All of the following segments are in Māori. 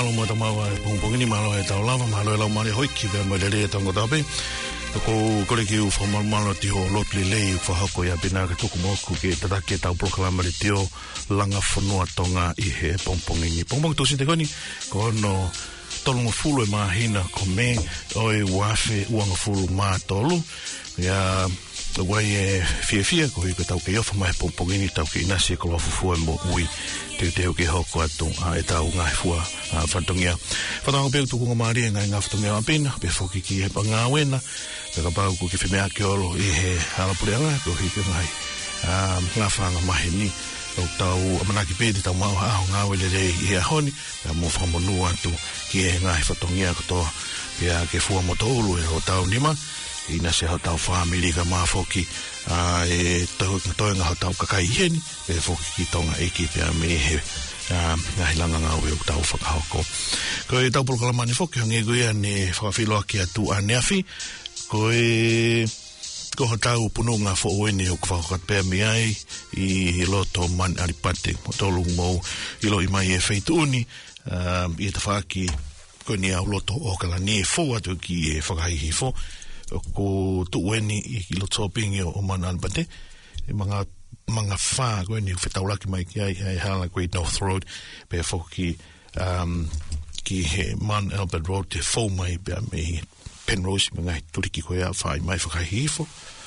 mahalo mo tamawa pongpongini mahalo e taulava mahalo e lau mare hoiki ve mo lele tongo tape ko le ki u formal malo ti ho lot le le fa hako ya bina ka tuku moku ke tatake tau proclama le tio langa fonua tonga I he pongpongini pongpong tu sinte koni ko no tolungo fulu e mahina ko me oi wafe uanga fulu ma tolu ya wai e fia ko I tau ke ofa mai pongpongini tau ke inasi ko fufu e mo ui te ke hoko atu e tau ngai fua whantongia whantonga peo tuku ngomari e ngai ngā whantongia apina pe foki ki e panga wena pe ka pau ku ki whimea ke olo I he halapureanga ko hi ke ngai ngā whanga mahe ni o tau amanaki pēti tau mau aho ngā wele rei I a honi pe mo whamonu atu ki e ngai whantongia kotoa pe a ke fua mo tolu e o tau nima ina se hau tau whamiri ka maa foki e toenga hau tau kakai heni e foki ki tonga eki pia me he ngahi langa ngā ue o tau whakahoko ko e tau polokalamani foki hange guia ne whakawhiloa ki atu a neafi ko e ko ho tau pununga fo oene o kwhakokat pia me ai I loto man aripate mo tolu mou ilo I mai e feituuni I e tawhaki ko ni au loto o kala ne fo atu ki e whakahihi fo ko tuweni I loto pingi o man aripate e mga wha ko ni whetaulaki mai ki ai hala Great North Road pe foki ki he Man Albert Road te fo mai pe me Penrose mga turiki ko ia whai mai whakahifo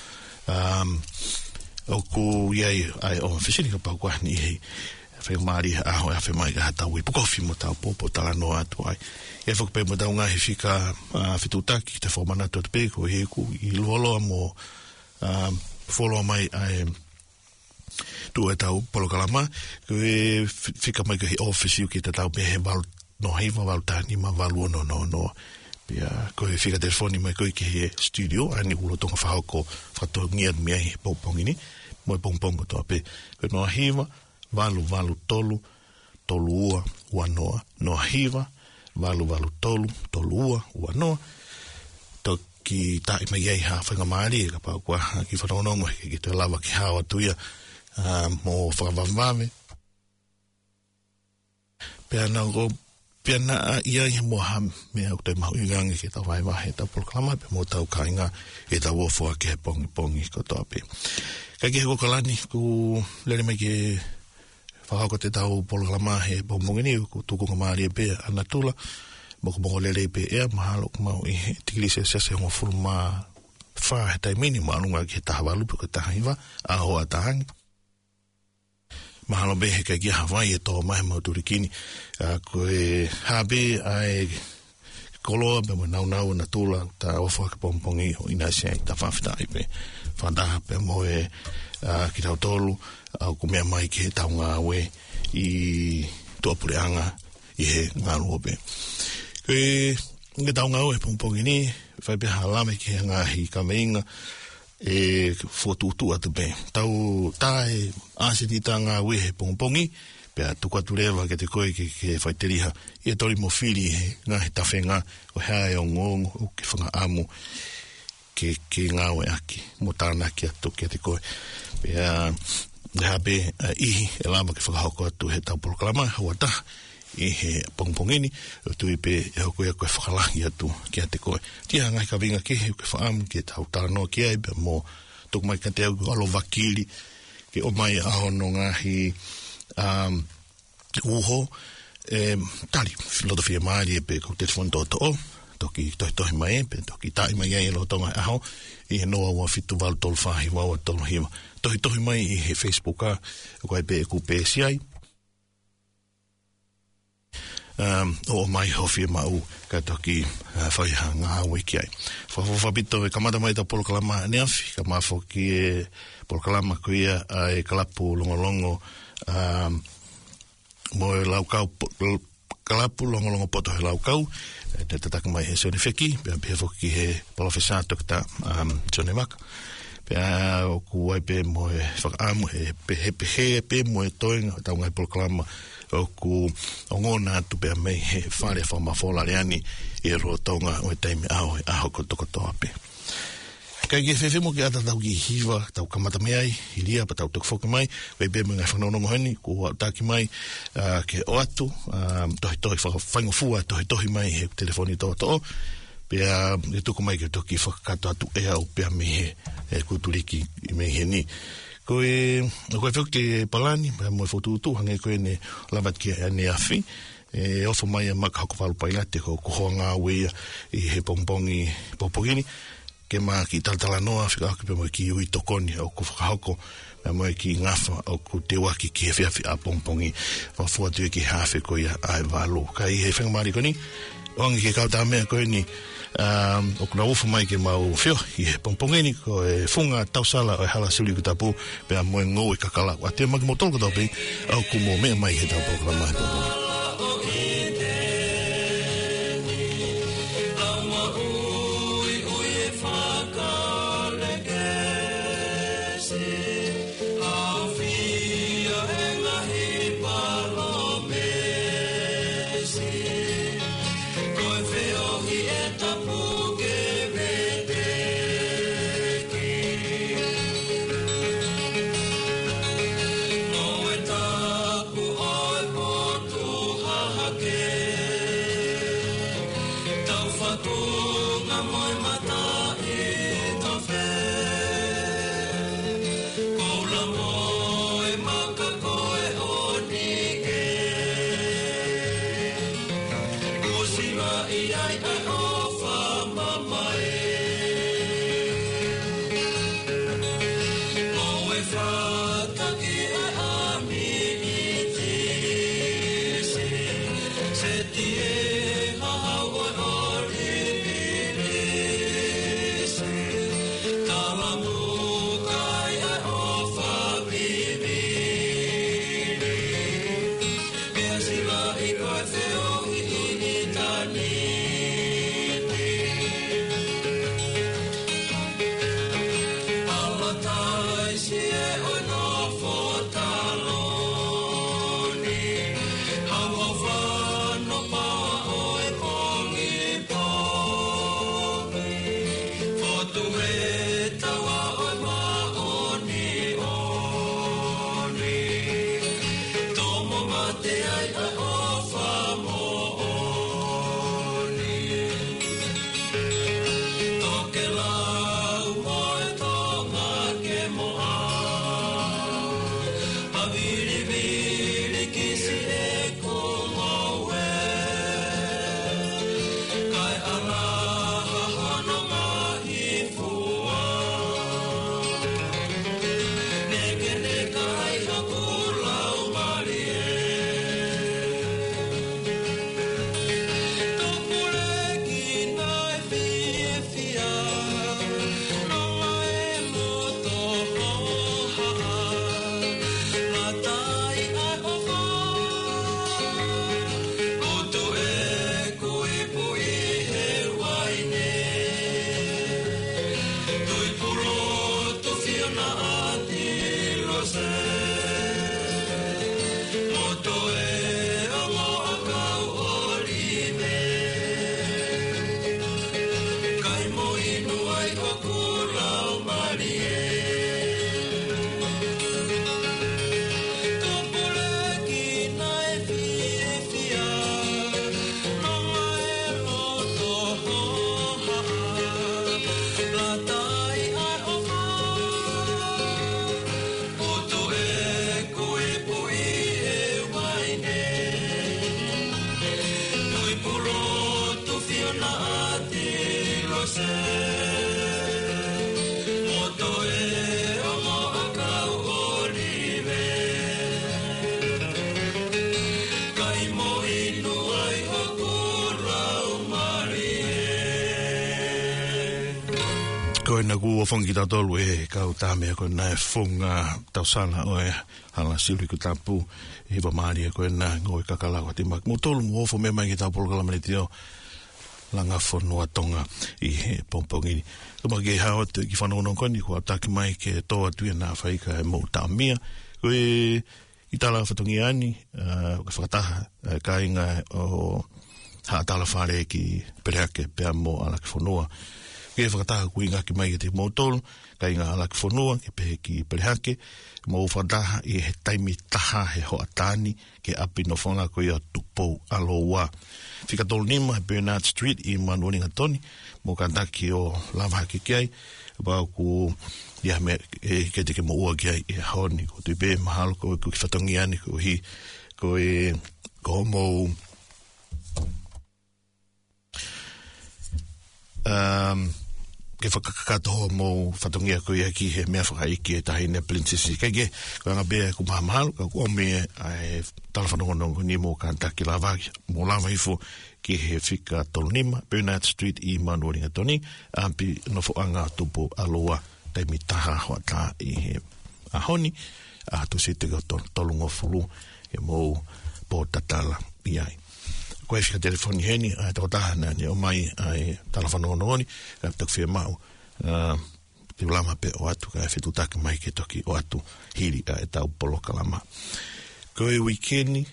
o ko iai ai o whisiri ka pau kwa ni he whai maari aho e whai mai ka hatau I pukofi mo tau popo tala no atu ai e whakapei mo tau ngahi whika whitutaki te whamana tu te peko he ku I luoloa mo wholoa mai ai tu e tau polokalama ko e whika mai ka he office ki te tau pe he walu no heiva walu tani ma walu no pia ko e whika telefoni mai ko I ki he studio ani ulo tonga whahoko whatongia mea he pongpongini mo e pongpongo toa pe ko no heiva walu tolu ua ua noa no heiva walu tolu ua noa to ki tai mai ai ha whanga maari e ka pau kua ki whanonongo ki te lawa ki hawa tuia mo whakawamwame pia na ia I mo ha mea o te mahu ingangi ki tau waiwahe tau polokalama pe mo tau kainga e tau ofua ki he pongi ko toa pe ka ki he kokalani ku lere mai ki whakako te tau polokalama he pongpongini ku tukunga maari e pe anatula mo ku mongo lere pe ea mahalo ku mau I he tikilise sese hongo furu maa wha he taimini mo alunga ki he tahawalupu ka tahiwa aho a tahangi mahalo behe ka kia Hawaii e toa mahe mau turikini ko e habe ai koloa be mo nau na tula ta ofa ka pongpongi o ina se ta whawhita I pe whandaha pe mo e ki tau tolu au ku mea mai ki he taunga we I tuapureanga I he ngaru ope ko e nge taunga we pongpongi ni whai pe halame ki he ngahi ka meinga e fotutu atu pe tau tae asiti tanga we he pongpongi pe atu katurewa ke te koe ke whaiteriha I tori mo whiri ngā he tawhenga o hae o ngongo o ke whanga amu ke ngā we aki mo tāna ki atu ke te koe pe hape ihi e lama ke whakahoko atu he tau polokalama haua taha I he pongpongini o tui pe e hoko e koe whakalangi atu ki a te koe tia ngai ka vinga ke he koe whaamu ke tau tāno ki ai pe mo tuku mai ka te au alo wakiri ke o mai aho no ngahi uho tali filosofia maari e pe ko telefoni toto o toki tohi mai e pe toki tai mai e lo tonga aho I he noa ua fitu walu tolu whahi wawa tolu hima tohi mai I he Facebook a koe pe e kupe si ai o mai hofi mau ka toki whaiha ngā wiki ai whawhawhapito e kamata mai ta polokalama neafi ka mafo ki e polokalama kuia e kalapu longolongo mo e laukau kalapu longolongo poto he laukau te tataka mai he sone wheki pe foki he profesa tokta Johnny Maka pe o kuai pe mo e whakaamu he pe mo e toenga tau ngai polokalama o ku ongona tu pe mai he whare whamafola reani I roa tonga o e taimi aho ko toko toa pe Kai ke fefe mo ke ata tau ki hiwa, tau kamata mai ai, iria pa tau tuk whoka mai, wei bea mga whanau mohani, ko taki mai, ke o atu, tohi whaingofua, tohi mai he telefoni toa, pea e tuku mai ke toki whakakato atu e au pea me he kuturiki i me he ni. Koe whau ke palani, pea mo e whaututu, hange koe ne lavat ki ane awhi, e ofo mai a maka hako whalupai ate, ko hoa ngā wea i he pongpongi popogini, ke mā ki talatala noa, whika hake pia mo ki ui tokoni, au ku whakahoko, pia mo ki ngafa, au ku te waki ki he whiawhi a pongpongi, whafua tue ki hawhi ko ia ai walo. Kai he whangamari koni, oangi ke kauta mea koe ni, o kuna ufu mai ke mau whio, i he pongpongi ni, ko e funga tausala o e hala sili kutapu, pia mo e ngō i kakala, wa te maki mo tolu katapi, au ku mo mea mai he tau pokala mai pongpongi. Koe na kua whangi tatolu e kau tāmea koe na e whunga tausana o e hala sili ku tapu e hiwa maari e koe na ngoi kakalawa te maki. Mo tolu mo ofo me mai ki tau polokala mani teo langa whanua tonga i he pompongi. Kuma ke hao te ki whanau koni kua taki mai ke toa tuia nā whaika e mo tāmea. Koe i tala whatongi ani, ka whakataha ka inga o haatala whare ki pereake pea mo ala ki whanua. ke whakataha kui ngā ki mai ke te mōtoro, kai ngā ala ki whanua, ke pehe ki perehake, mō whadaha i he taimi taha he hoa tāni, ke api no whanga ko ia tupou aloa. Whikatolo nima, Bernard Street, i Manuaninga Toni, mō kantaki o lava ke kiai, wau ku ia me ke te ke mo ua kiai e haoni, ko te be mahalo ko ki whatongi ani, ko hi, ko e, ko mō, ke whakakatoa mō whatongia ko ia ki he mea whakaiki e tahi ne princesi. Kei ke, ko anga bea ku maha mahalo, ka kua mea ai talawhanongonongo ni mō kantaki lava, mō lava hifo ki he whika Tolonima, Bernard Street i Manuaninga Toni, ampi no whoanga tupo aloa, taimi taha hoa tā i he ahoni, tu se te tolungo fulu, e mō pō tatala i ai. Koe whika telefoni heni, ai tau tahana ni o mai ai talawhanongonongoni, ka tak whia mau, te ulama pe o atu, ka whetu taka mai ke toki o atu hiri e tau poloka lama. Koe wikendi,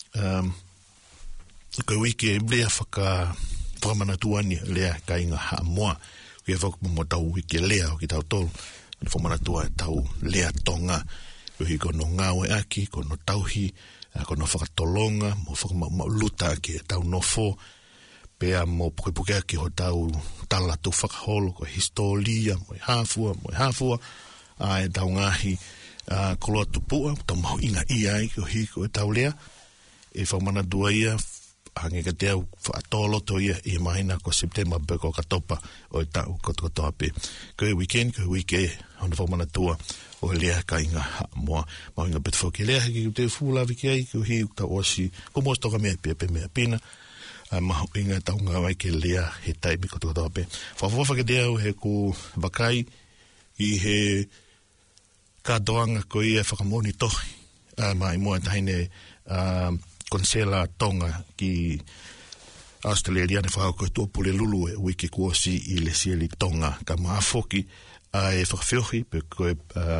koe wiki e lea whakamanatua ni lea ka inga haa moa, koe whakamomo tau wiki lea o ki tau tolu, whamanatua e tau lea tonga, koe hi kono ngawe aki, kono tauhi, kono whakatolonga, mo whakamauluta ki tau nofo, pea mo pukepuke aki ho tau tala tu whakaholo, ko historia, mo hafua, e tau ngahi koloa tupua, tau mahu inga iai, ko hi ko e tau lea, e whamanatua ia, hange ka te au whaatoloto ia, i mahina ko September beko katopa, o e tau kotoa pe. Koe weekend, koe wiki, hona whamanatua, o lea ka inga moa, mau inga pet whoki lea, ki te fūlawi ki ai, ki hi ta osi, ko mos toka mea pia pe mea pina, mau inga tau ngā wai ke lea, he taimi kotoa pe. Whawhawa ke te au he ko wakai, i he kātoanga ko ia whakamoni tohi, mai mua tahine konsela tonga ki Australia, ne whakau koe tuapule lulu e wiki kuosi i le sieli tonga, ka maafoki, e whakawhiohi, pe koe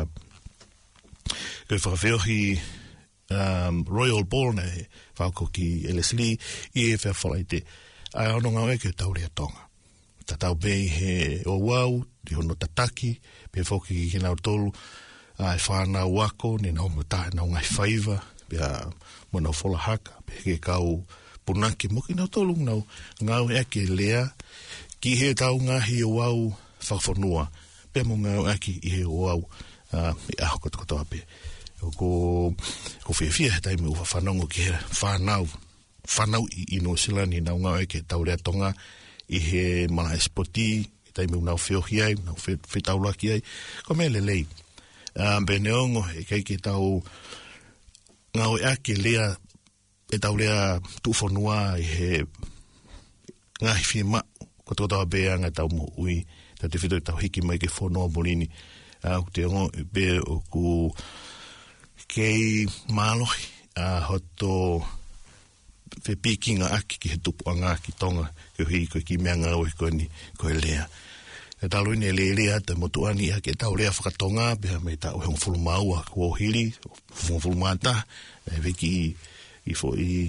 whakawhiohi Royal Ball ne whakau ki Ellerslie, i e whawhalaite, a ono ngau eke tau rea tonga. Ta tau bei he o wau, di hono tataki, pe whoki ki kinau tolu, e whanau wako, ni nau mata, nau ngai whaiva, pia mwana whola haka, pe ke kau punaki, moki nau tolu ngau eke lea, ki he tau ngahi o wau whakawhanua, pe mo ngau aki i he o au i aho kotoa pe. Ko whiawhia he taimi uwa whanongo ki he whanau i New Zealand i nau ngau eke tau rea tonga i he mana espoti, i taimi unau whiohi ai, unau whitaulaki ai, ko mea lelei. Pe neongo e keiki tau ngau ake lea, e tau rea tuwhanua i he ngahi whia ma, kotoa bea nga tau mo ui, ta te whitoi tau hiki mai ke whonoa morini, te ongo be o ku kei mālohi, hoto whepikinga aki ki he tupu anga ki tonga, ko hi koe ki mea ngau e koe ni, koe lea. E talo ine lea te motuani a ke tau lea whakatonga, beha mei tau heong whulumaua kua hiri, whulumata, e wiki i fo i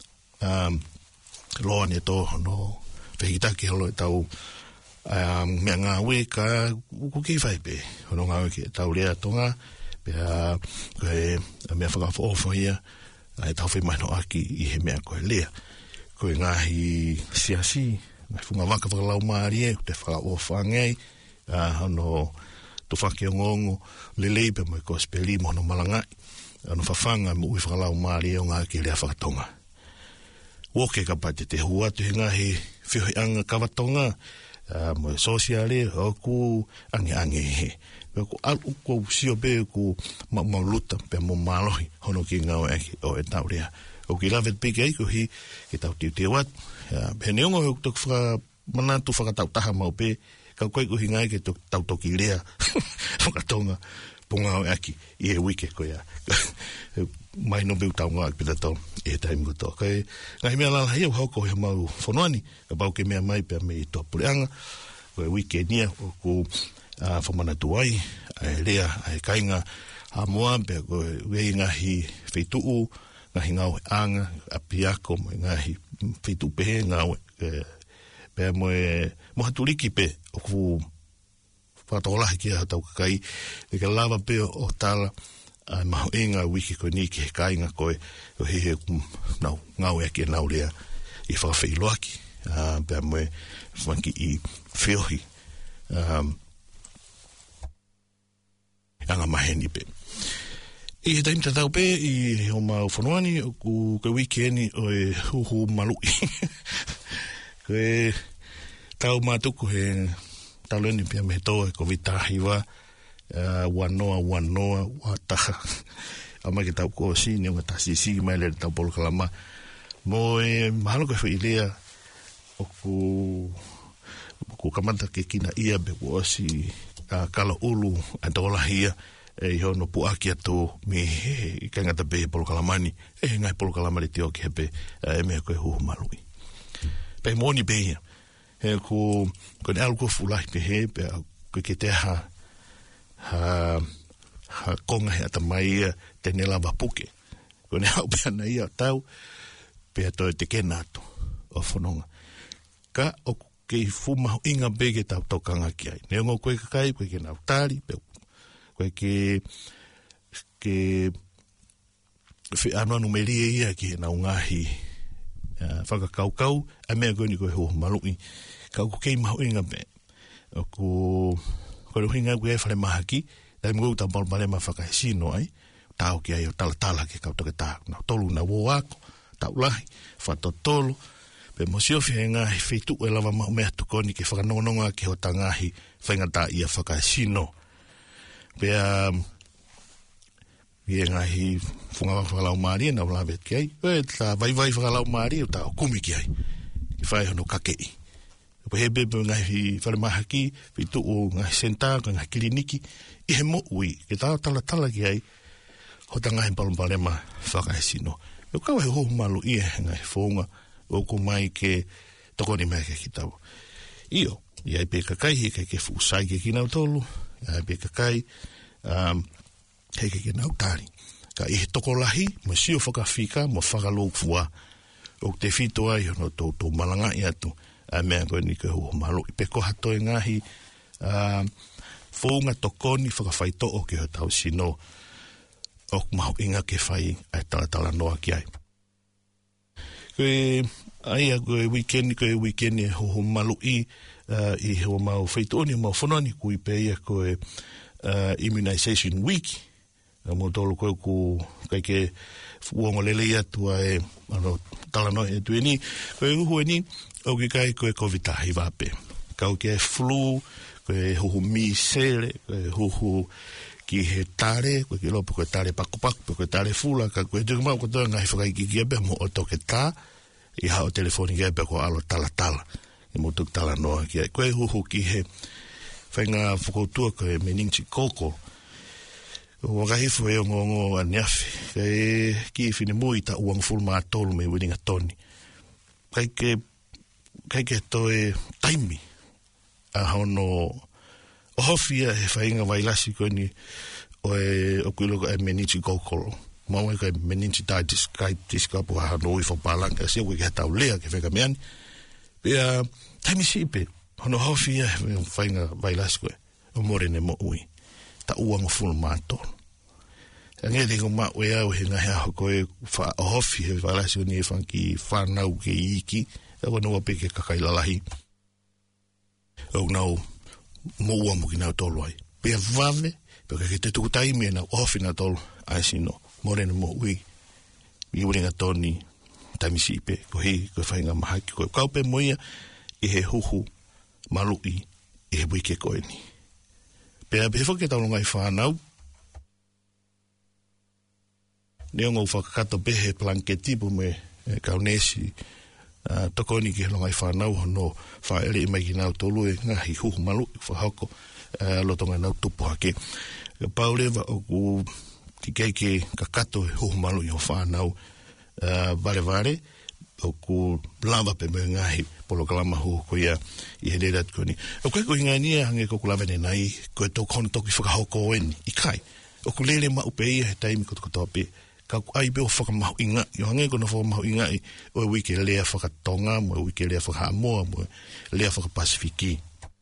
loa ni to no whehitaki halo e tau mea ngā ue ka uku ki whai pe, hono ngā ue ki tau lea tonga, pia koe mea whakawhaofo ia, e tau whi maino aki i he mea koe lea. Koe ngāhi siasi, ngai whunga waka whakalau maari e, te whakaofo angei, hono tu whake o ngongo, lelei pe moi ko speli mono malangai, ano whawhanga mo ui whakalau maari e o ngā ki lea whakatonga. Woke ka pate te hua tu he ngahi whioi anga kawatonga, mo sosiale, o ku ange he. Ko alu ko sio be ko mauluta pe mo malohi hono ki ngau eki o e tau rea. O ki lavet pike ai ko hi ki tau tiu wat. He neongo he tuk manatu whakatau taha mau pe, ka koe ko hi ngai ke tau toki rea whakatonga pungau eki i he wike ko ia. Mai no beu tau ngā pita tau e taimi ko tō. Kai ngai mea lala hei au hauko he mau whonoani, ka bau ke mea mai pia me i tō pureanga, ko e wike nia o ko whamanatu ai, ai rea, ai kainga hamoa, pia ko wei ngahi wheituu, ngahi ngau anga, api ako, ngahi wheituu pehe, ngau pe mo hatuliki pe o ku whatola ki a tau kakai e ka lava pe o tala a maho inga wiki ko ni ki he kainga koe o he nau ngau e ki nau lea i whakawhailoaki pe moe whanki i whiohi anga maheni pe I he taimita tau pe i o mau whanuani o ku ka wikendi o e huhu malui ko e tau mātuku he taleni pia me toa ko vitahiwa wanoa wataha ama ke tau ko sini o tasi si mai le tau polo kalama mo e mahalo ko whailea o ku kamata ke kina ia be o si kala ulu a tola hia e hono puaki atu mi i kangata pe polo kalamani e ngai polo kalamani te o ke hepe e me ko e huhu malui pe moni pe ia e ko ne algo fulai pe he pe ko ke te ha konga he atamai te nela vapuke ko ne au pe na ia tau pe to te kenato o fononga ka o ke fuma inga bege tau tokanga ki ai ne ngo ko kai ko ke na tari pe ko ke fe ano numeri ia ki na ungahi faka kau a me go ni ko ho malui ka ko ke ma inga be ko hinga go e fale mahaki dai mo ta bal bale ma faka sino ai tau ki ai tala ke ka to ke ta na tolu na wo ako tau lai fa to tolo pe mo sio fienga fitu e lava ma me to koni ke faka no ke ho tangahi fenga ta ia faka sino pe vienga hi funga fala mari na la bet kai pe ta vai fala mari ta kumi ki ai ki fai no kakei pe hebe ngai fala mahaki fitu o ngai senta ngai kliniki I he mo ui ke tala ki ai ho tanga he palma faka sino eu ka ho malu I ngai fonga o ko mai ke toko ni mai ke kitau io ia pe kakai ke fu sai ke kina tolu pe kakai he ke na utari ka I toko lahi mo sio foka fika mo faka lo fua o te fito ai no to malanga ia tu a me ko ni ke ho malu pe ko hato ngahi fonga tokoni faka faito o ke tau sino o mau inga ke fai ai tala noa ki ai ai ko weekend ho malu I ho mau faito ni mau fonani ku pe ia ko immunization week mo tolu ko kai ke uongo lele ia tu ai ano tala no e tu ni ko hu ni o ke kai ko covid hi va pe ka o ke flu ko hu mi sele hu ki he tare ko ke lopo ko tare paku ko tare fula ka ko te ma ko to ngai fa ki ki be mo to ke ta I ha o telefoni ke be ko alo tala e mo tu tala no ki ko hu ki he fenga fuko tu ko meninchi koko o ga hifu e ngo aniafi e ki fini mui ta uang full ma tolu me winning atoni kai ke to e taimi a hono o hofia he fainga vailasi ko ni o kuilo e meninchi koko mau e ka meninchi ditis kai diskapo ha no I fo palanga se we get lea ke fega meani pe taimi sipe hono hofia fainga vailasi ko o morene mo ui ta uang full mato nge digo ma we au hinga ha ko e fa hofi he vailasi ni fanki fa na u ke iki e no pe ke ka lalahi o no mo wa mo kina tolo ai pe vave pe ke te tu taimi na hofi na tolo ai sino morene mo ui mi uringa toni taimi sipe ko he ko fainga mahaki ko ka pe moia I he huhu malui I he wike koe ni. Pea befo ke tau ngai whanau. Neongo whakakato behe planketi po me kaunesi. Toko ni ke ngai whanau hono whaere I mai ki nau tolu e ngahi huhu malui whahoko. Lotonga nau tupu hake. Paurewa o ku ki keike kakato e huhu malui o whanau. Vare o ku lava pe me ngahi polo kalama hu ko ia I he rerat ko ni o ko ingania hange ko lava nei ko to kon to ki whakahoko en I kai o ku lele ma upe ia he taimi ko to pe ka ai be o whakamahu inga, i hange kona whakamahu inga i o wiki lea whakatonga, mo wiki lea whakahamoa, mo lea whakapasifiki.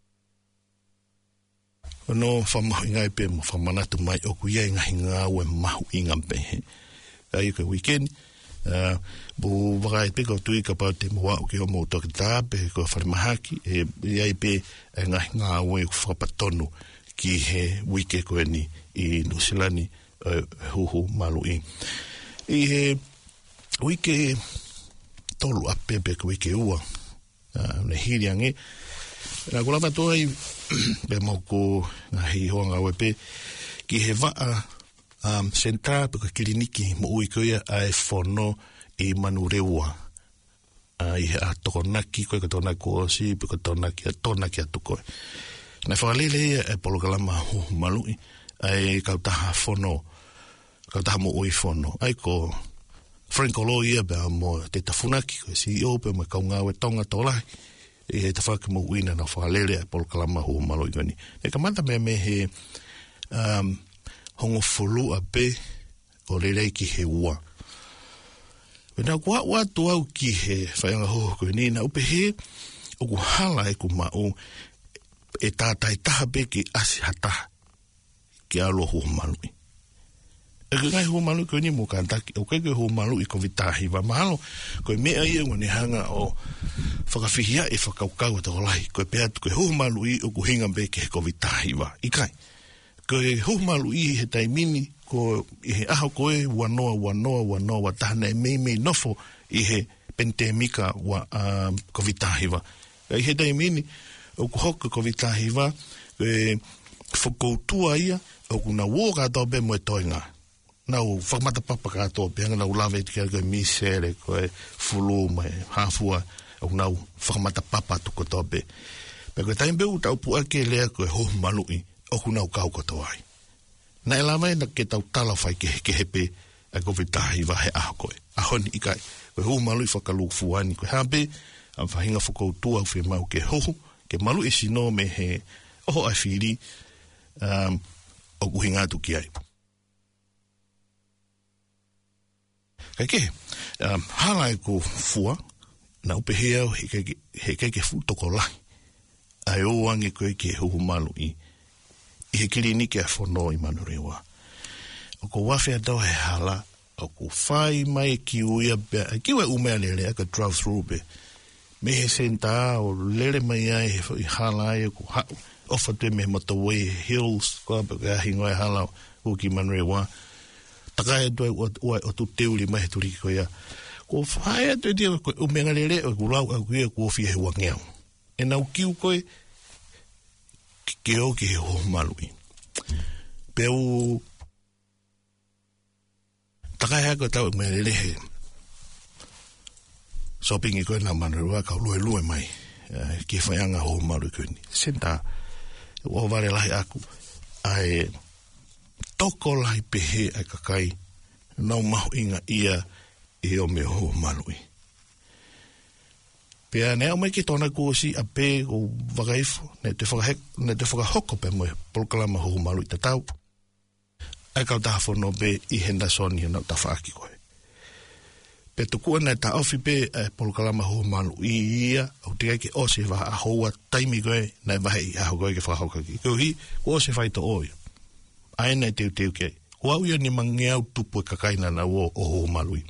Ono whamahu inga i pe mo whamanatu mai o kuia inga hinga ue mahu inga pehe. Ka i ka weekend, bo wakai pe ko tui ka pau te mua o ki o mo toki tā pe ko wharimahaki, e iai pe inga hinga ue whakapatonu ki he wike koe ni i Nusilani huhu malui. I he wike tolu ape pe ko wike ua, ne hiri ange, na kula matua i pe mauko nga hei hoanga ue pe ki he waa senta pe ka kiliniki mo ui koia ai whono i manureua. I he a tokonaki koe ka tokonaki osi pe ka tokonaki atu koe. Na whakalele e polokalama huhu malui ai kautaha whono, kautaha mo ui whono. Ai ko Frank Olo ia bea mo te tafunaki koe CEO pe mo kaungawe tonga tolai. I he tawhaki mo uina na whakalele e polokalama huhu malui gani. E ka manta me he hongo fulu a pe o rerei ki he ua. Wena kua watu au ki he whaianga hoho koe ni na upe he o ku hala e ku mao e tātai taha pe ki asi hataha ki alo hoho malui. E ka ngai hoho malui koe ni mo kantaki o kei koe hoho malui ko vitahi wa mahalo koe mea ia ngone hanga o whakawhihia e whakaukau ta olai koe pea tu koe hoho malui o ku hinga pe ki he ko vitahi wa ikai. Koe hoho malui he taimini ko i he aho koe wanoa tahana e mei nofo i he pentemika wa COVID-19. I he taimini o ku hoka COVID-19 koe whakoutua ia o ku na woka tau be mo e toinga. Nau whakamata papa katoa pe hanga nau lawe te koe misere koe fulu mai hafua o nau whakamata papa tuko tau pe. Pe koe taimbe u tau pua ke lea koe hoho malui o ku nau kau katoa ai. Na e lamai na ke tau tala whai ke hepe a COVID-19 he aho koe. Ahoni ikai, koe hoho malui whakalu fuani koe hape, a whahinga whakoutua whi mau ke hoho, ke malu e sino me he oho ai whiri o kuhinga atu ki ai. Kai ke, hala e ko fua, na upe hea he ke fu toko lai. Ai o wange koe ke hoho malui. I he kiliniki a whono i manurewa. O ko wawhea tau he hala, o ko whai mai ki uia bea, ki ua umea lele, aka drive through be, me he senta o lele mai ai, he hala ai, ko ofa te me Matawai Hills, ko ape ka hingoe hala o ki manurewa. Takai atu o tu teuli mai he turiki ko ia. Ko whai atu e tia, ko umea lele, o ko lau au kuia ko ofi he wangeau. E nau kiu koe, ke o ki he hoho malui. Peu takai hako tau me lehe shopping i koe na manarua ka lue mai ki whaianga hoho malui koe ni. Senta o ware lahi aku ai toko lahi pehe ai kakai nau mahu inga ia i o me hoho malui. Pea nea o mai ki tōna kōsi a pē o wakaifo, ne te whakahoko pe moe polokalama hoho malui te tau. Ai kau taha whono pe i henda soni nau ta whaaki koe. Pe tukua nei ta ofi pe polokalama hoho malui ia, au te kai ke ose waha a hoa taimi koe, nei wahe i aho koe ke whakahoka ki. Kau hi, ko ose whai to oia. Ai nei teu kei. Ko au ia ni mangeau tupu e kakaina na o hoho malui.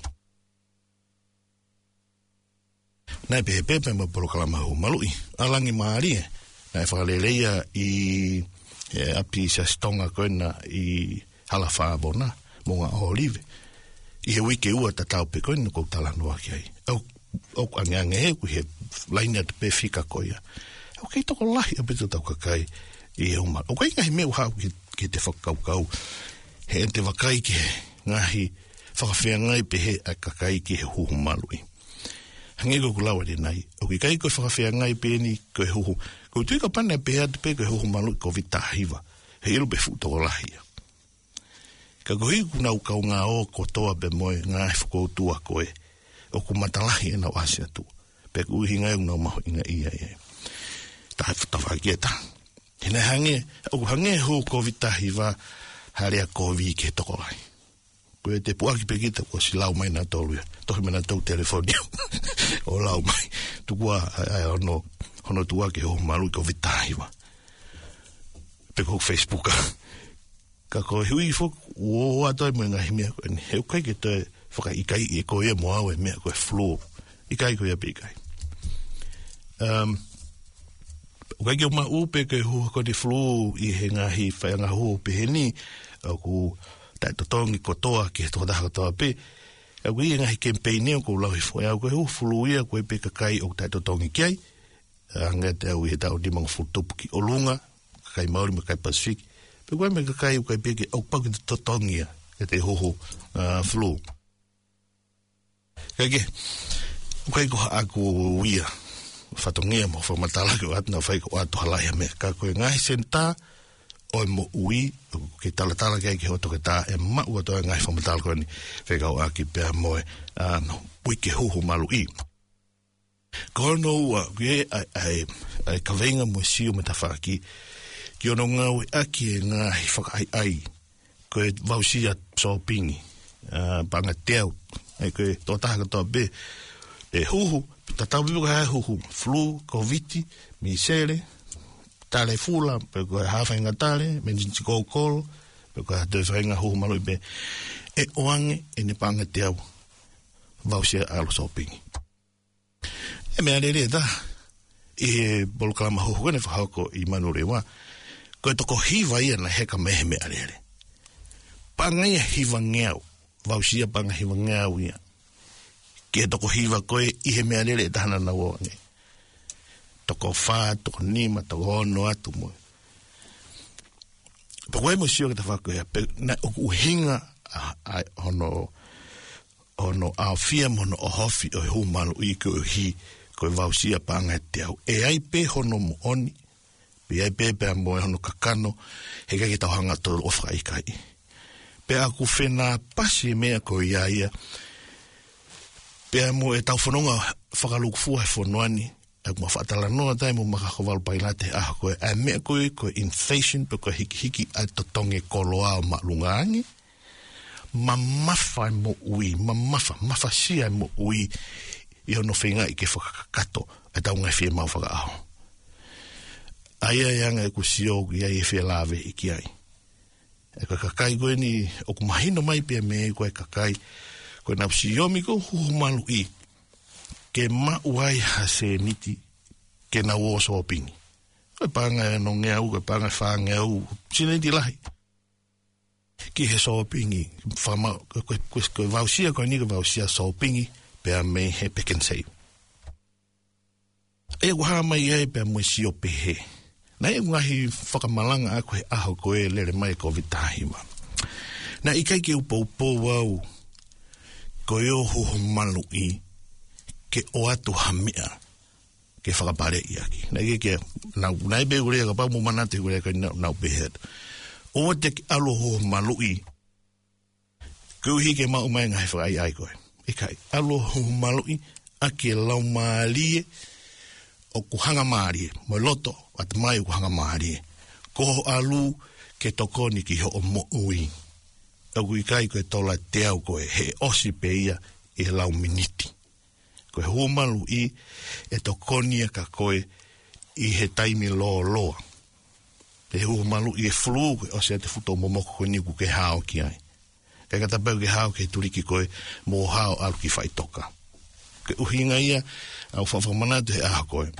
Nai pepe ma polokalama hoho malui. Alangi maarie. Nai whakaleleia i api sa stonga koena i hala whaabona. Monga olive. I he wike ua ta tau pe koena kou talanua ki ai. Au angeange he ku he laina te pe fika koia. Au kei toko lahi a beto tau kakai i he umal. Au kei ngahi meu hau ki te whakaukau. He te wakai ki he ngahi whakawhia ngai pe he a kakai ki he hoho malui. Hange ko kulawa de nai. O ki kai ko whakawhia ngai pēni ko he hoho. Ko tui ka pane pe atu pe ko he hoho malui ko vitahiwa. He iru pe futo lahia. Ka ko hiku nau kau ngā o ko toa pe moe ngā he whakoutua koe. O ku matalahi e nau ase atu. Pe ku uhi ngai nau maho inga ia e. Tahe whatawakieta. Hine hange, o ku hange ho ko vitahiwa harea ko vi ke toko lai. Koe te puaki pekita ko si lau mai na tolu ya. Tohi mena tau telefoni o lau mai. Tukua ai hono tua ke ho malu ko vitai wa. Peko Facebook. Ka ko hui fo o ato mo nga himia ko ni. Heu kai ke te foka ikai e ko e mo awe me ko flu. Ikai ko ya pikai. Ukai ke ma upe ke hu ko di flu I he ngahi whai ngā hu pe heni ku tai totongi kotoa ke to da kotoa pe ku I ngahi campaign ko lau hi fo ya ko hu flu ia ko pe kai o tai totongi kai anga te au he tau di mang futupu ki olunga kai Maori me kai Pacific pe ko me kai pe ke o pa ki totongi e te ho flu kage ukai ko aku ia fatongia mo fa matala ko atna fai ko atu halai me ka ko ngai senta o mo ui ke tala ke hoto ke ta e ma o to ngai fa matala ko ni fe ka aki pe mo no ui ke hu malu I ko no ke ai ka venga mo siu me ta fa ki ki ono ngau aki ngai fa ai ko vausia so pingi panga teu ai ko to ta to be e hu tatau bibu ka hu flu covid misere tale fula pe ko hafa ngatale menji ko kol pe ko de venga hu malo be e oange e ne panga teu vausia alo shopping e me ale da e bolkama hu ne fa ko I manure wa ko to ko hiva ia na heka me ale panga ia hiva ngeu vausia panga hiva ngeu ia ke toko hiva koe I he mea lele tahana na wone. Toko wha, toko nima, toko ono atu moe. Pa koe mo sio ke ta wha koe, na uhinga ono a fia mono o hofi o hu malu I koe hi, koe vausia panga te au. E ai pe hono mo oni, pe ai pe moe hono kakano, he kai tau hanga tolo o wha ikai. Pe aku whena pasi mea koe ia, Pea mo e tau whanonga whakaluku fua he whanoani. E kuma whaatala noa tai mo makakowalu pailate aha koe. A mea koe inflation pe koe hiki a totonge koloa o malungaangi. Mamafa mo ui, mafa sia mo ui. I hono whenga I ke whakakato. E tau ngai whie mau whakaaho. Aia yanga e kusio ki ai e whie lawe I ki ai. E koe kakai koe ni o kumahino mai pia me koe kakai. Koe na psiomi ko humalu I ke mauai hase niti ke na wo shopping. Koe panga no ngeu, koe panga wha ngeu, sine di lahi. Ki he shopping I, koe vausia, koe ni koe vausia shopping I, pea me he Pick n Save. E waha mai e pea mwe sio pehe. Na e ngahi whakamalanga a koe aho koe lere mai ko vitahima. Na I kai ke upo wau, ko yo ho malu I ke o atu hamia ke whakapare I aki. Nai ke nai be ure ka pa mo manate ure ka nau be head. O te alo ho malu I ko hi ke ma umai ngai whakai ai koe. E kai alo ho malu I ake lau maalie o kuhanga maalie. Mo loto at mai kuhanga maalie. Ko alu ke tokoni ki ho o mo ui. Au kai koe tola te au koe he osi pe ia I lau miniti. Koe humalu I e to konia ka koe I he taimi loa. Te humalu I e flu koe osi a te futo momoko koe niku ke hao ki ai. Kai katapau ke hao ke turiki koe mo hao alu ki whai toka. Ke uhinga ia au whawhamanatu he aha koe.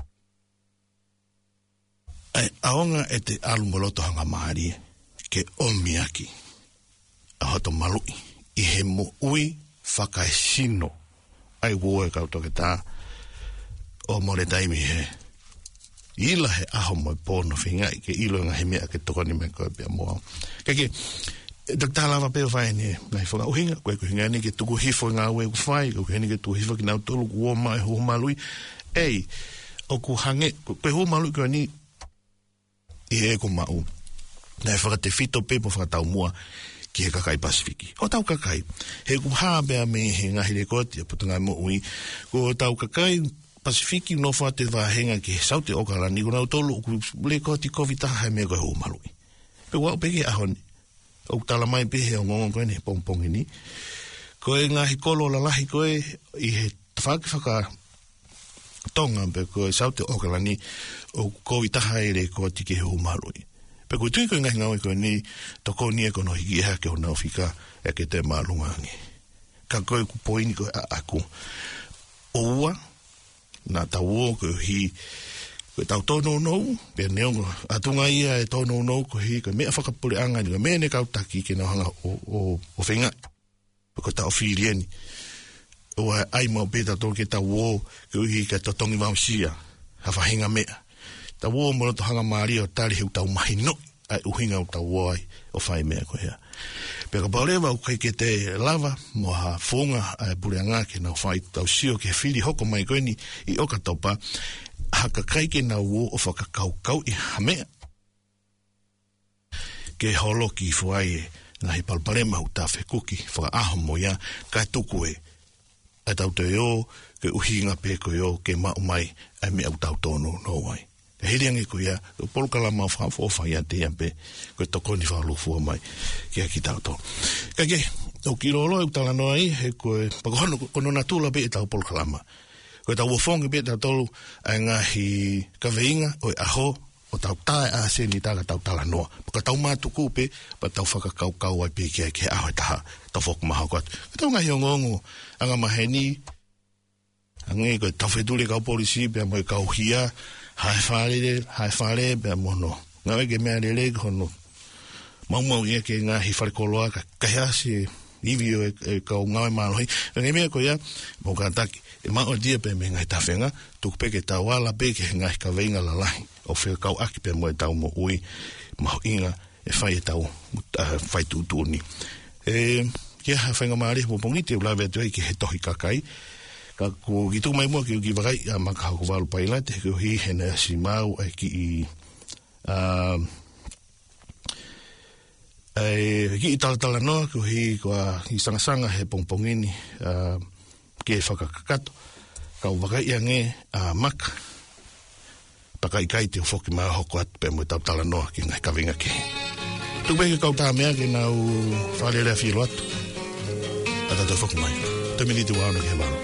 Ai aonga e te alu moloto hanga maari ke omiaki. Ahoto malui I he mo ui whakaesino ai woe kautoke tā o more taimi he ila he aho mo pono whinga I ke ilo nga he mea ke tokoni me koe pia moa kake taktala wa peo whai ni ngai whanga uhinga koe kuhinga ni ke tuku hifo ngā ue ku whai koe kuhinga ke tuku hifo ki nau tolu ku o mai ho malui ei o ku hange koe ho malui koe ni I he ko mau nai whakate fito pepo whakatau mua ki he kakai Pasifiki. O tau kakai, he kuhābea me he ngahi le koti a putungai mo ui, ko tau kakai Pasifiki no whate wāhenga ki he saute o kalani, ko nau tolu le koti kovitaha he mea koe ho malui. Pe wau peke ahoni, o tala mai pehe o ngongo koe ne pongpongi ni. Koe ngahi kolo lalahi koe i he whaka tonga pe koe saute okalani o ko i taha ere ko tike he umarui. Pe koe tui koe ngahi ngaui koe ni toko ni e kono hiki eha ke o nao whika e ke te maalungangi. Ka koe ku poini koe a aku. O ua, na tau o koe hi koe tau tono nou, pe neongo atunga ia e tono nou koe hi koe mea whakapule anga ni koe mea ne kautaki ke nao hanga o whenga. Pe koe tau whirieni. O ai mau peta tō ke tau o ke uhi ke totongi mausia ha whahinga mea. Tau o mono to hanga maari o tari heu tau mahi no ai uhinga o tau o ai o whai mea koe hea. Peka paulewa ukai ke te lava mo ha whonga ai pureanga ke nau whai tau sio ke whiri hoko mai koe ni i oka taupa haka kai ke nau o whakakau i hamea. Ke holo ki whai e ngahi palparema hu ta whekuki whaka aho mo ia kai tuku e ai tau te o ke uhinga pe ko yo ke mau mai ai me au tau tono no ai. Te hiriangi ko ia, o polukala mau whawha ia te ampe, ko toko ni whalufua mai ki a ki tau to. Ka ke, o ki rolo e utala noa i, he koe, pakohono kono na tūla pe e tau polukala ma. Koe tau wafongi pe tau tolu, ai ngahi kaweinga, o e aho, o tau tae a se ni taga tau tala noa. Paka tau mātuku pe, pa tau whakakau ai pe ki ai ke aho e taha, tau whoku maha koat. Ka tau ngahi o ngongo, anga maheni, ange koe tau whetule kau polisi, pe amoe kau hia, hai whare, pe amono. Ngawe ke mea lele, kono, mau ia ke ngā hi whare koloa, ka kahea se iwi o e kau ngawe mālohi. Nge mea ko ia, mo kātaki, e mao dia pe me ngai tawhenga, tuku pe ke tau wala pe ke ngai ka veinga lalahi, o whea kau aki pe moe tau mo ui, maho inga, e whai e tau, whai tūtūni. Kia whainga maari, mo pongi te ulawe atu ke he tohi kakai, ka ko gitu mai mo ki wakai a maka ko walu paila te ko hi hena si mau ai ki ki tala no ko hi ko i sanga he pongpongini ke whakakakato ka wakai ange a maka pakai kai te foki ma hoko at pe mo tala no ki ngai kavinga ke tu be ka ta mea ke nau fale le filo at ata te foki mai te mini tu ano ke malo.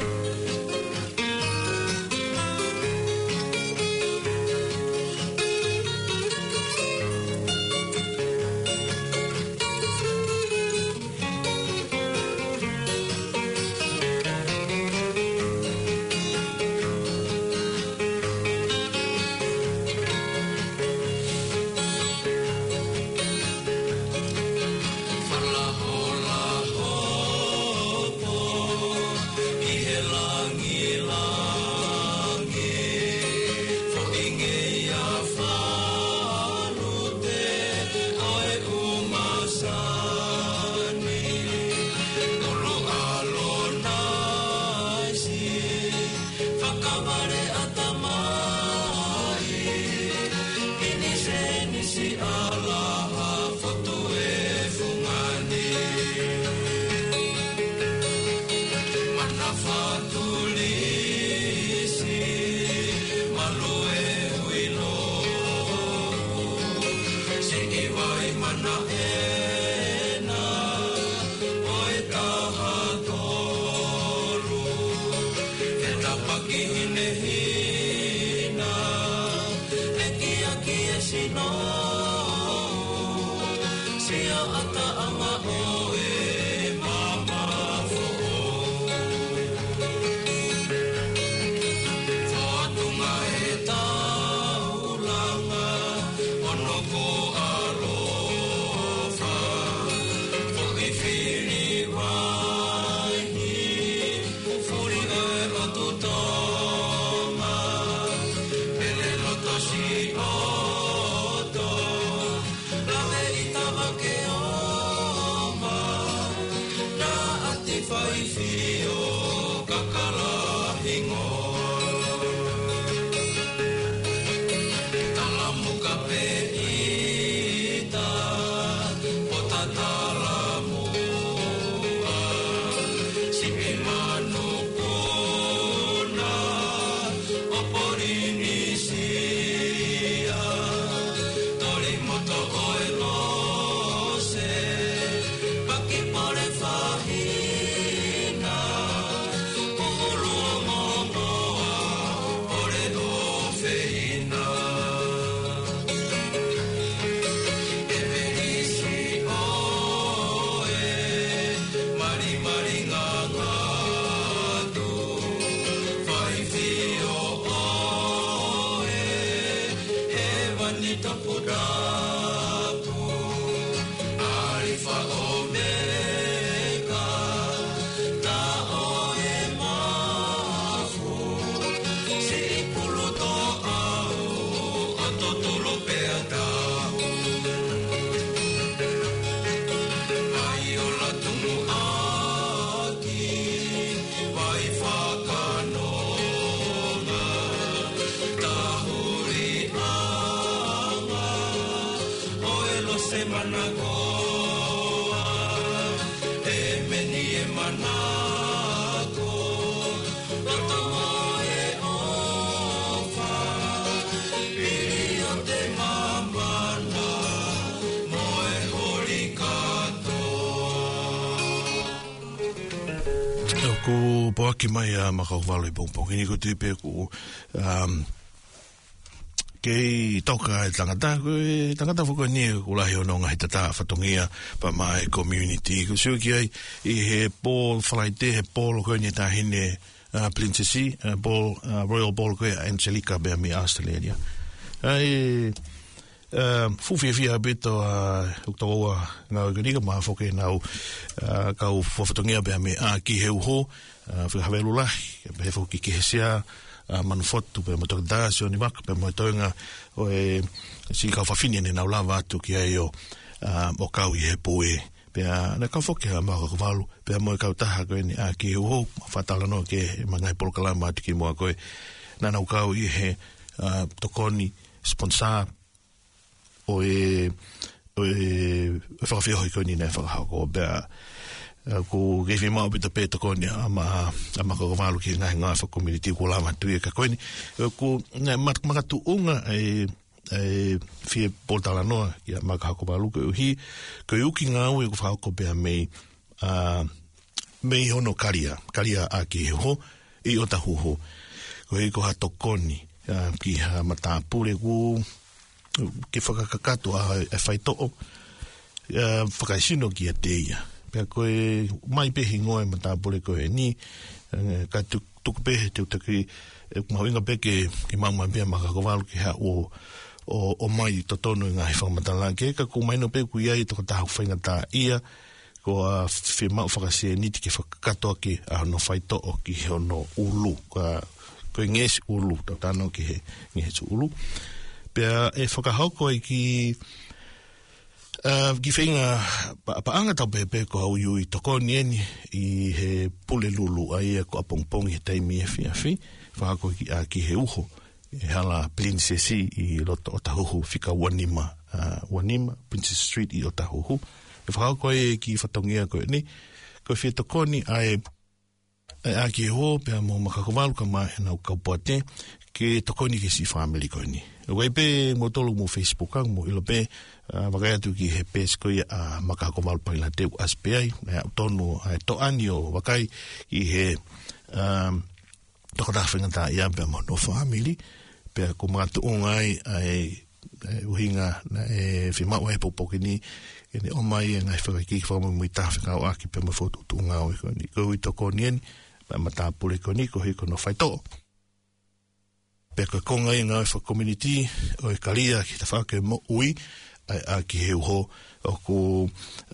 Ko poaki mai a makauwalo I pongpong. Ini ko tuipe ko kei toka e tangata whuka ni ko lahi ono ngahi tata whatongia pa mai community. Ko siu ki ai I he ball whalaite, he ball koe ni tahine Princessi, Royal Ball koe Angelica bea mi Australia. Ai fuwhia beto uktaua ngau ikanika maa whoke nau kau whawhatongia bea me ki heu ho whihawelu lahi he whoki ki he sea manufotu bea motoka sio ni waka bea moitoinga o si kau whawhini ne nau lava atu ki ai o kau I he poe bea na kau whoke ha maa kakawalu bea moe kau taha koe ni ki heu ho whatala no ke mangai polokalama atu ki mua koe nanau kau I he tokoni sponsor o whakawhia hoi koe ni nei whakahako bea ko gefi mau pita pēta koe ni ama kakawalu ki ngahi ngā whakommunity ko lama tui ka koe ni ko makatu unga fie poltala noa ki a makahako walu koe uki ngā ue ko whakako bea mei hono karia a ki ho I o tahuho koe ko ha tokoni ki ha matapure ko ke whakakakato a whaito'o whakaisino ki a teia pia koe mai pehi ngoe matapole koe ni ka tuku pehe te utaki mahuinga peke ki maumai pia makakowalu ki ha o mai totono ngā he whakamatala ke ka ko maino pe ku iai toka tahu whainga tā ia ko a whemau whakasea niti ke whakakatoa ki a no whaito'o ki he ono ulu koe ngesi ulu tau tāno ki he ngesu ulu pea whakahauko ai ki whainga paanga tau pepe ko hau iui toko nieni I he pule lulu ai ko apongpongi he taimi e whiawhi whakako ki he uho e hala Princessi I loto o tahuhu whika Wanima Princess Street I o tahuhu e whakako ai ki whatongia koe ni koe whia toko ni ai a ki ho pea mo makakowalu ka mai nau kaupoate ke tokoni ke si family koe ni. Wai pe mo tolu mo Facebook ang mo ilo pe wakai atu ki he pes koe a makakowalu paila teu aspeai tonu to ani o wakai I he tokatawhinga ta ia pe mo no family pe ko matu ongai ai uhinga na whimau he popoki ni ene o mai ngai whakaki whamu mui tawhinga o aki pe mo fotu tunga o iko ni koe tokoni eni pa matapure ko ni ko hiko no whaito. Peka konga I ngā wha community o kalia ki ta whake mo ui a ki heu ho o ku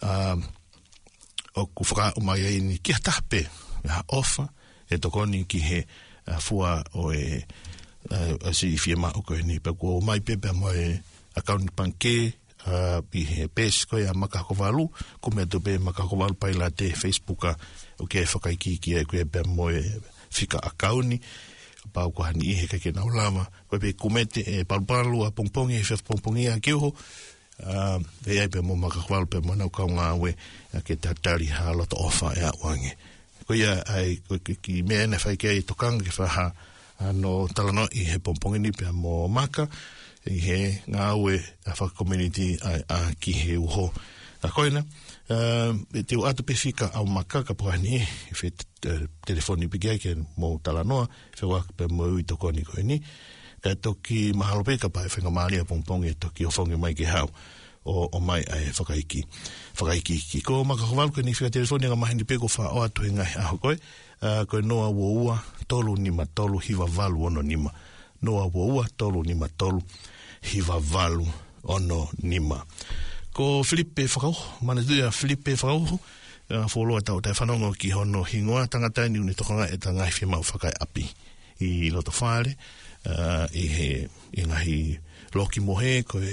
whaka o mai ai ni ki hatape ha ofa e tokoni ki he fua o si fiema o koe ni pe ko mai pepe mo account panke I he pes koe a makakowalu ko mea tupe makakowalu paila te Facebooka o ke whakaiki ki e koe pe mo whika akauni pau ko hani he kake nau lama koe pe kumete palupalu a pongpongi e whiaf pongpongi a kioho e ai pe mo makakowalu pe mo nau kaunga we ke tatari ha loto ofa e a wange koe ai koe ki mea ene whaike ai tokanga ke whaha no talano I he pongpongi ni pe mo maka I he ngā ue a whaka community a ki he uho. A koina, te o atu pefika au maka ka pohani I whi telefoni pigia ke mō talanoa, whi waka pe mo ui tokoni koe ni. Ka toki mahalo peka pa e whenga maali a pongpongi e toki o whongi mai ke hau o mai ai whakaiki. Whakaiki. Ko makakowalu ke ni whika telefoni nga mahini peko wha o atu he ngai aho koe. Koe noa ua tolu nima tolu hiwa valu ono nima. Noa ua tolu nima tolu hiwa valu ono nima. Ko Filipe whakau, mana tuia Filipe whakau, wholoa tau tai whanongo ki hono hingoa tangatai ni uni tokanga e ta ngai whimau whakai api I loto whare, I ngahi loki mohe, ko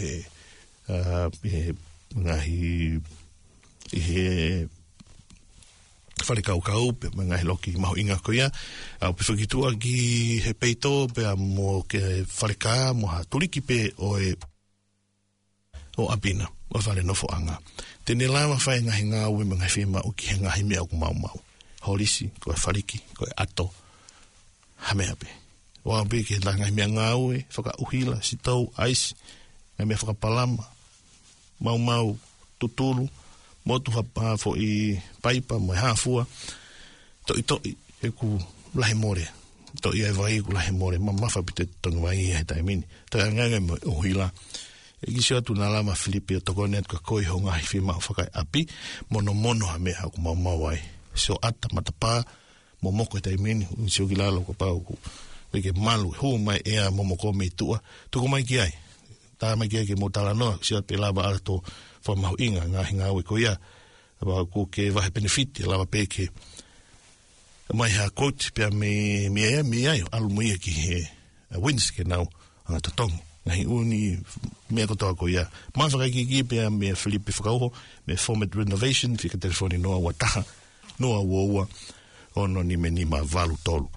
ngahi I he whare kau pe ngahi loki maho inga ko ia au pe whakitua ki he peito pe mo ke whare ka mo ha turiki pe o apina o whare nofo anga tene lama whai ngahi ngā ue ngahi whima o ki he ngahi mea ku mau holisi, koe whariki, koe ato, hamea pe. Wa be ke la ngai mea ngau e, whaka uhila, si tau, aisi, ngai mea whakapalama, mau, tutulu, motu hapa fo i paipa, mai hafua, toi, e ku lahe more, toi e vai ku lahe more, mawha pite tonga mai e taimini, toi angangai mo uhila, e kisi atu na lama Filipi o toko net ka koi ho ngahi whima o whakai api, mono ha mea haku mau ai. So ata matapa, mo moko e taimini, unsio ki lalo ko pau ku, weke malu, hu mai ea momoko me tua, tuko mai ki ai, tā mai ki ai ke mo tala noa, si ate lava arato whamahu inga, ngahi ngāwe ko ia, apa ku ke wahe benefiti, lava peke, mai ha quote, pia me ai, alu muia ki he wins ke nau, anga tatongo. Ngahi uni, mea kotoa ko ia. Maa whakaiki pia mea Filipe whakauho, me format renovation, whika telefoni noa wataha, noa uaua, ono ni me nima valu tolu.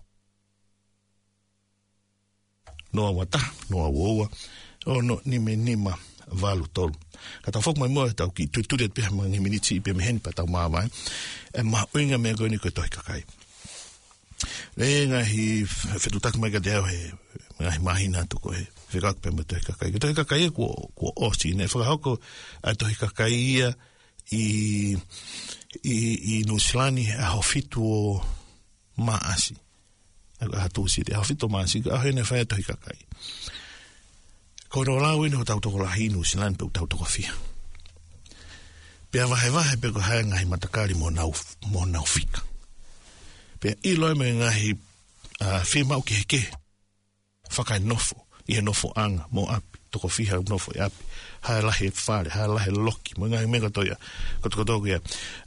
Noa wataha, noa uaua, ono ni me nima valu tolu. Ka tau whok mai mua, tau ki tuituret pia mga miniti i pia me heni pa tau maa mai, e maa uinga mea koe ni koe tohi kakai. Le ngahi whetutaka mai ka te au he, ngahi mahina tu ko he, whikak pe me tohi kakai. Tohi kakai e kua osi, ne whakahoko a tohi kakai ia i Nusilani a hofitu o maasi. A tusi te, a hofitu o maasi, a hene whai a tohi kakai. Ko no lau ino tau toko lahi Nusilani pe tau toko fia. Pea vahe pe ko hae ngahi matakari mo nau fika. Pea ilo me ngahi whimau ki heke, whakai nofo, i he nofo anga, mo api, toko whiha nofo i api, hae lahe whare, hae lahe loki, mo ngahi mega toia, kotokotoku ia.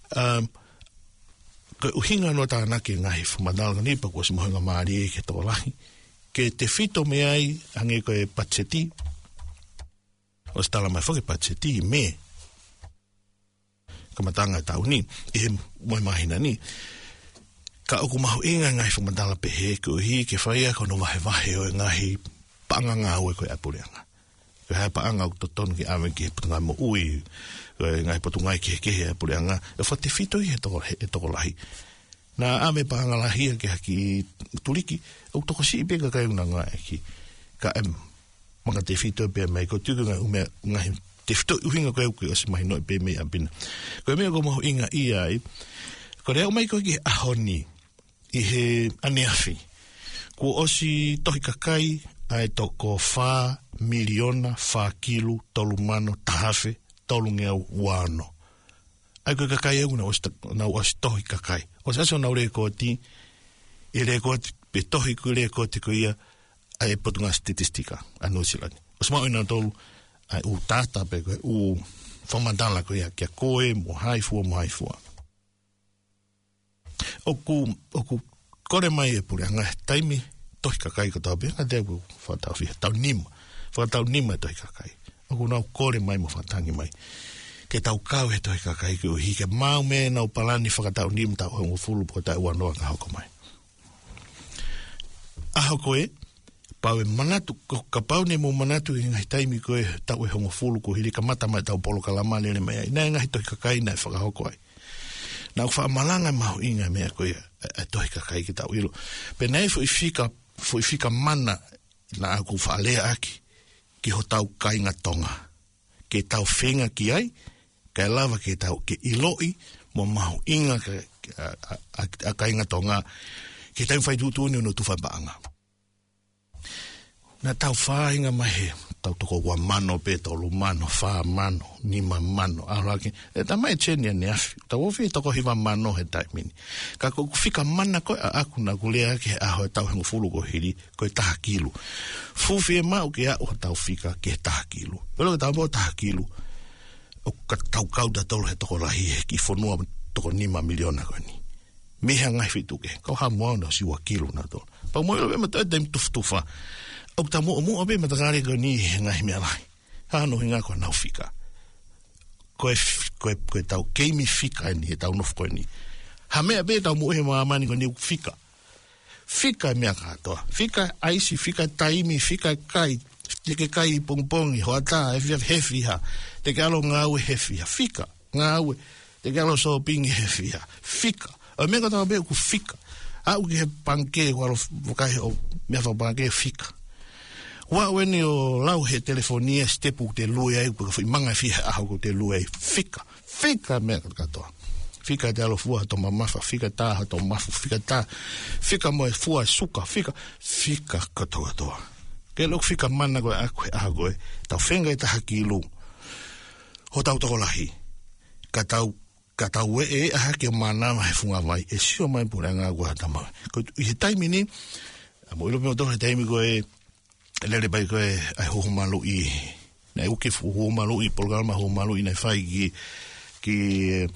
Ko uhinga no tā nake ngahi whumadalga nipa kua si mohinga maari e ke toko lahi, ke te whito me ai, hange koe patseti, o stala mai whake patseti, me, kamatanga e tau ni, i he moi mahina ni, ka oku mahu inga ngahi whamadala pehe, ko hi ke whaia kono wahe o ngahi paanga ue koe apureanga. Ko hae paanga o totonu ki awe ki he putungai mo ui, ngahi putungai ki he kehe apureanga, e whate whito i he toko lahi. Nā ame paanga lahia ke haki tuliki, o toko si ipe ka kai una ngai ki, ka manga te whito pe mai, ko tuku ngahi te whito uhinga koe uke o si mahi noi pe mei apina. Ko mea ko mahu inga i ai, ko reo mai koe ki ahoni, i he aneafi. Ko osi tohi kakai ai toko 4 miliona 4 kilu tolu mano tahafe tolu ngea wano. Ai koe kakai egu na osi tohi kakai. Osi aso na ure koti, i re koti pe tohi ku re koti ko ia ai potunga statistika a Nusilani. Osi mau ina tolu ai u tata pe koe u whamadala ko ia kia koe mo haifua. Oku kore mai e pure anga taimi tohi kakai ko tau pia te ku whatau fia tau nima tohi kakai oku nau kore mai mo whatangi mai ke tau kau he tohi kakai ki uhi ke mau me nau palani whakatau nima tau hongo fulu po tau wanoa ka hoko mai aho koe pau e manatu ka pau ne mo manatu i ngai taimi koe tau e hongo fulu ko hiri ka mata mai tau polo kalamani ne mai nai ngai tohi kakai nai whakahoko ai na wha malanga mahu inga mea koe a tohi kakai ki tau ilo. Pe nei fo i fika mana na aku whaalea aki ki ho tau kainga tonga. Ke tau whenga ki ai, kai lava ke tau ke iloi mo mahu inga a kainga tonga ke tau whai tutuni no tuwhai baanga. Na tau whainga mahe, tau toko wa mano pe tolu mano, wha mano, nima mano, araki. E ta mai chenia ne afi, tau ofi toko hiwa mano he taimini. Ka ko fika mana koe a aku na kulea ke aho e tau hengu fulu ko hiri, koe taha kilu. Fufi e mau ke a uha tau fika ke taha kilu. Pero ke tau mo taha kilu, o ka tau kauda tolu he toko lahi he ki fonua toko nima miliona koe ni. Miha ngai fitu ke, kau ha mua na siwa kilu na tolu. Pau mo ilo bema tae taim tufa. Ook ta mo abe matakari ko ni ngai mea lai. Hano hinga ko nau fika. Koe tau keimi fika ni, tau nofu koe ni. Ha mea be tau mo he maamani ko ni fika. Fika mea katoa. Fika aisi, fika taimi, fika kai. Teke kai pongpongi, hoata, hefi ha. Teke alo ngāwe hefi ha. Fika, ngāwe. Teke alo sopingi hefi ha. Fika. O me ka tau be ku fika. A u ke panke walo kai o me fa panke fika. Wa weni o lau he telefonia stepu te lui ai ku manga fi a ku te lui fika. Fika me ka toa. Fika te alo fua to mamafa, fika ta to mafu, fika ta. Fika mo fua suka, fika ka toa. Ke lok fika mana ko a ko ta fenga ta hakilu. Ho tau to lahi. Ka tau e a ke mana mai funga vai e sio mai puranga ko ta ma. Ko i taimi ni mo ilo me to taimi ko e lele bai ko e ai ho malu i na u ke fu ho malu i programa ho malu i na fai ki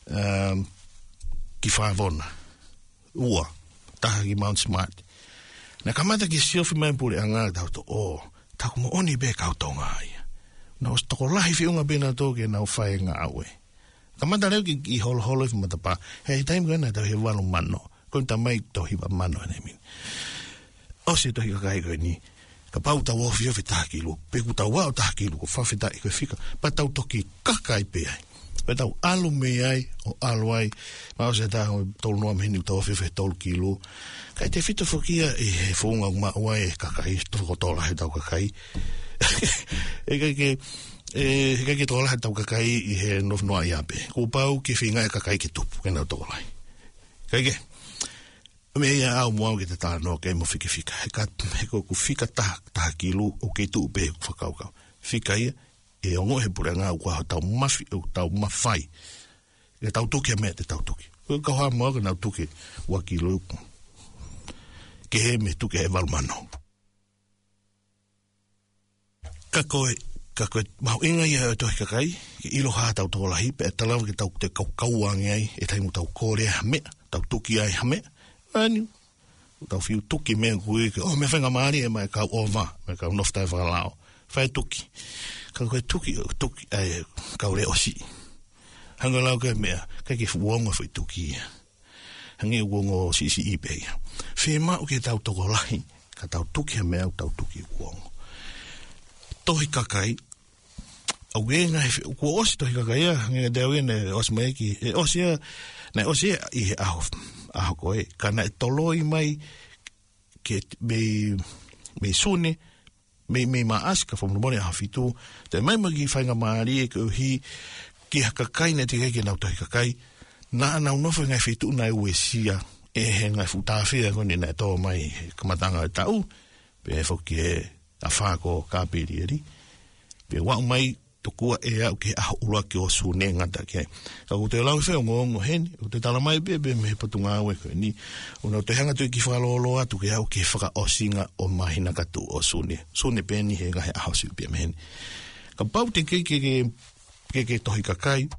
whaavona. Ua, taha ki Mount Smart. Na kamata ki siofi mai pure anga tau to, taku mo oni be kau tonga ia. Na os toko lahi whiunga bena toke na o whae ngā aue. Kamata leo ki holo i matapa, hei taimi kena tau he walu mano. Koe ta mai tau hiwa mano ane min. Osi tohi kakai koe ni, ka pau tau o whio taha ki lu, peku tau wao taha ki lu, ko whawhita i koe whika, pa tau toki kakai pe ai. Tau alu me ai, o alu ai, mao se ta tolu noa mehini tau awhiwhi tolu kilo. Kai te whita whukia e he whunga uma ua e kakai, tuko tola he tau kakai. E kai ke tola he tau kakai i he nof noa i ape. Ko pau ki whinga e kakai ki tupu, kena tola. Kai ke, me ia au mua ki te tāna noa kei mo whika. He ko ku whika taha kilo o kei tuu pe whakaukau. Whika ia, e ongo he pure ngā ua tau mafi o tau mawhai. E tau tuki a mea te tau tuki. Koe kau haa mua ka nau tuki ua ki luku. Ke he me tuki he walmano. Ka koe, mahu inga ia e tohi kakai, ke ilo haa tau tolahi, pe e talawa ke tau te kauangi ai, e taimu tau kore ha mea, tau tuki ai ha mea. Ani, tau whiu tuki mea kui, ke me whenga maari e mai kau ova, mai kau noftai whakalao. Whai tuki. Ka koe tuki, ai, kaure osi. Hanga lau kai mea, kai ke uongo whai tuki ia. Hangi uongo sisi ipe ia. Whe mau ke tau toko lahi, ka tau tuki ha mea, tau tuki uongo. Tohi kakai, au e ngai, kua osi tohi kakai ia, ngai deo ia ne osi mai ki, e osi ia, nei osi ia i he aho koe, ka nai toloi mai, ke me sune, me maaska from mone ha fitu te mai magi fainga maari e ko hi ki hakakai ne te ke nau tohi kakai na no fa ngai fitu na uesia e he ngai futa fia ko ni na to mai kamatanga tau pe foki e a fako ka pirieri pe wa mai to kua e au ke a ura ke o sune ngata ke ka o te lau fe ngo hen o te tala mai be me patunga we ko ni o te hanga tu ki whalolo atu ke au ke whaka o singa o mahina katu o sune peni he ngahe a hausi pia mehen ka pau te ke tohi kakai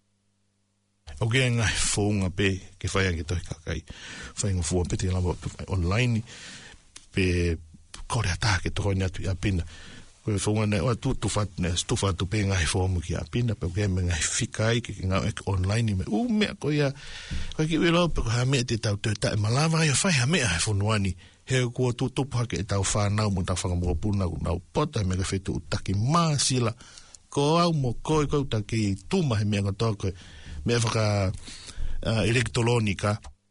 o ke ngai whonga pe ke whaia ke tohi kakai whainga fua pe te lama online pe kore ata ke tohi atu i apina koe whonga nei, oa tu stufa tu pe ngai whomu ki a pina, pe koe me ngai whikai ki ngau eke online me, mea koe ia, koe ki wilo, pe koe ha mea te tau tauta, e malawa ia whai ha mea hai whonuani, he kua tu tupu hake e tau whanau, mo tau whangamua puna, nau pota, me koe whetu utaki maasila, ko au mo koe taki tuma he mea katoa koe, mea whaka elektolonika,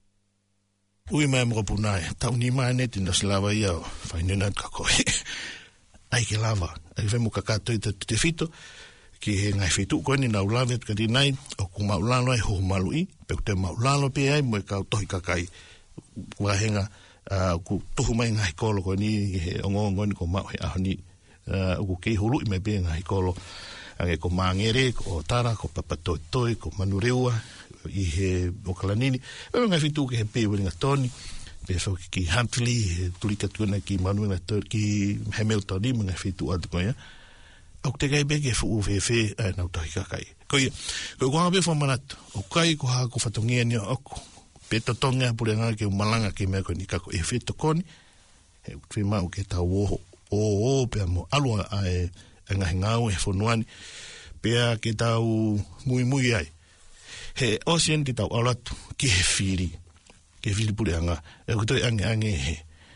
ui mea mo puna e, tau ni maa neti na slawa ia, whai nena ka koe, ai ke lava, ai whemu kakato i te whito, ki he ngai whitu koe ni nau lawe ka di nai, o ku maulalo ai ho malu i, pe te maulalo pe ai, mo e kau tohi kakai, kua henga, ku tohu mai ngai kolo koe ni, he ongo ni ko mau he aho ni, ku kei hulu i mai pe ngai kolo, ange ko mangere, ko tara, ko papatoi, ko manureua, i he okalanini, e ngai whitu ke he pe weringa toni, pe so ki Huntley tulika tuna ki Manuela ki Hamilton ni mga fitu at ko ya au te kai be ke fu fe na to kai ko ko be fo manat o kai ko ha ko fatongia ni o pe to tonga pure nga ke malanga ke me ko ni ka ko e fitu kon e trima o ke ta o pe mo alu ai nga ngau e fo nuani pe ke ta muy ai he ocean ti ta alat ki firi ke Filipu leanga e ko toi ange he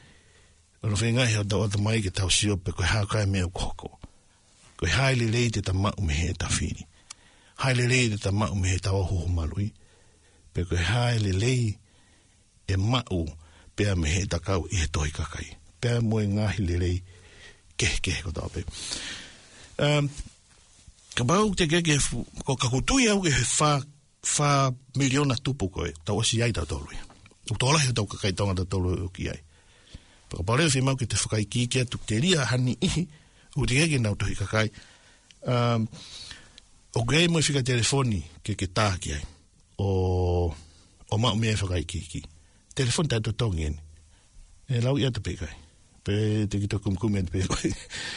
o whenga he o tau ata mai ke tau siope koe hākai mea koko koe haile lei te ta mau me he ta whini haile lei te ta mau me he ta oho malui pe koe hae le lei e mau pea me he takau i he tohi kakai. Pea moe ngahi le lei kehe ko tau pe. Ka bau te keke ko kakutui au ke he wha miliona tupu koe tau asi ai tau tolu. U tola he tau kakai tonga tau tolu o ki ai. Paka pareo fi mau ke te whakai ki kia tuk te ria hani ihi u te keke nau tohi kakai. O grei mo fika telefoni ke tā ki ai. O mau mea whakai ki. Telefoni tai to tongi eni. E lau ia te pekai. Pe te ki to kumkumi eni pekai.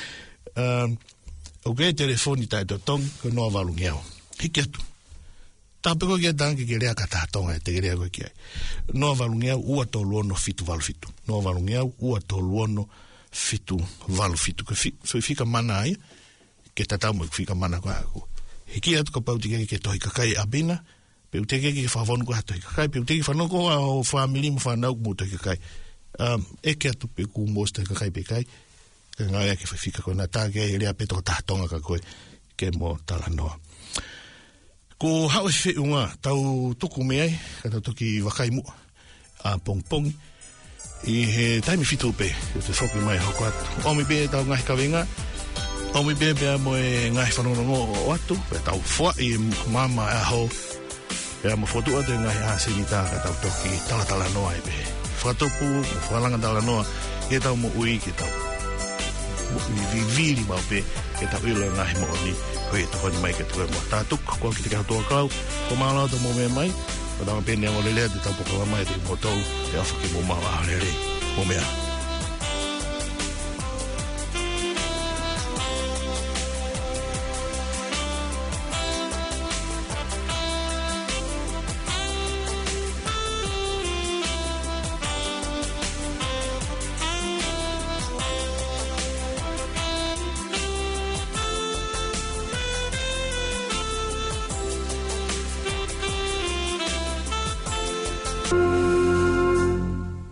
O grei telefoni tai to tongi ko noa walungi au. Hiki atu. Tāpeko kia tangi ke rea kata tonga e te rea koe ki ai. Noa walungi au ua tō luono fitu walu fitu. Noa walungi au ua tō luono fitu walu fitu. So i fika mana ai, ke tatau mo i fika mana koe ako. Hiki atu ka pauti ke tohi kakai abina, pe uteke ke whawonu ko ha tohi kakai, pe uteke whanoko o whamili mo whanau mo tohi kakai. Eke atu pe ku mos tohi kakai pe kai, ka ngai ke fika koe na tāke e rea pe toko tahatonga ka koe ke mo talanoa. Ko hao e whiunga, tau tuku meai, ka tau toki wakai mua, a pongpongi, i he taimi fitu pe, te whoki mai hoko atu. Omi pe tau ngahi kawenga, omi pe pea mo e ngahi whanonongo o atu, pe tau whua i mama e aho, pea mo whotua te ngahi asini tā, ka tau toki talatala noa e pe. Whatopu, mo whalanga tala noa, ke tau mo ui, ke tau viviri mau pe, ke tau ilo ngahi mo ni, koe to honi mai ke tue mo tātuk, kua ki te kahatua kau, ko mālau ta mo mea mai, ko tanga pene ang o lelea te tau pokalama e te mo tau, e awhaki mo mawa a lelea, mo mea.